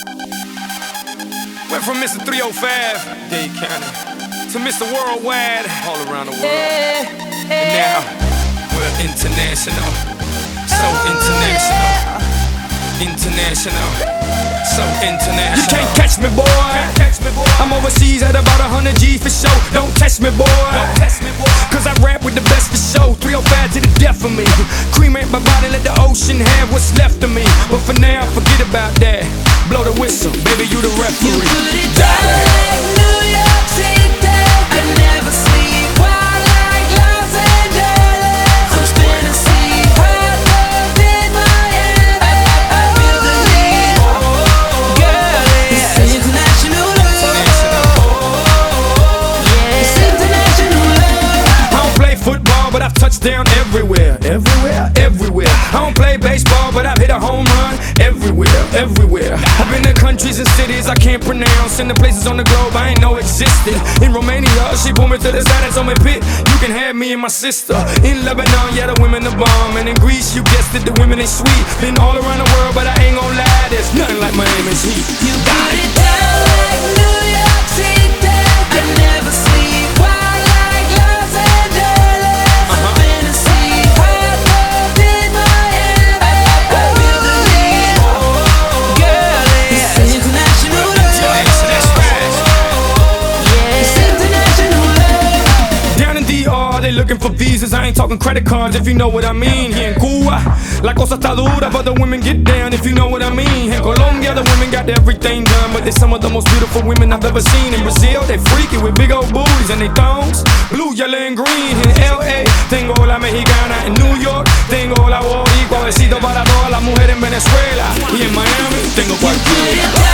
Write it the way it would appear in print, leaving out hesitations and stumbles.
Went from Mr. 305, Dade County, to Mr. Worldwide, all around the world. And now, we're international, so international. International, so international. You can't catch me, boy. I'm overseas at about 100 G for show. Don't test me, boy. Cause I rap with the best for show. 305 to the death of me. Cremate my body, let the ocean have what's left of me. But for now, forget about that. Blow the whistle, baby, you the referee. You put it down like New York City. I never sleep wild like Los Angeles. I'm spinning sea high love in Miami. I feel the need, girl. It's international love. Yeah, it's international love. I don't play football, but I've touched down everywhere. Everywhere. I don't play baseball, but I've hit a home run everywhere. I've been to countries and cities I can't pronounce, and the places on the globe I ain't know existed. In Romania, she pulled me to the side and told me, "Pit, you can have me and my sister." In Lebanon, yeah, the women are bomb, and in Greece, you guessed it, the women ain't sweet. Been all around the world, but I ain't gon' lie, there's nothing like Miami's heat. You put it down like New York City. I never sleep wild like Los Angeles. I'm spinning sea high love in Miami. I feel the need, girl. It's international love. Yeah, it's international love. Down in DR, they looking for visas. I ain't talking credit cards, if you know what I mean. Here in Cuba, la cosa está dura, but the women get down, if you know what I mean. In Colombia, the women got everything done, but they're some of the most beautiful women I've ever seen. In Brazil, they freaky with big old booties and they thongs, blue, yellow, and green. In LA, tengo la mexicana. In New York, tengo la boricua. Besito para todas las mujeres en Venezuela. Y en Miami, tengo cualquiera.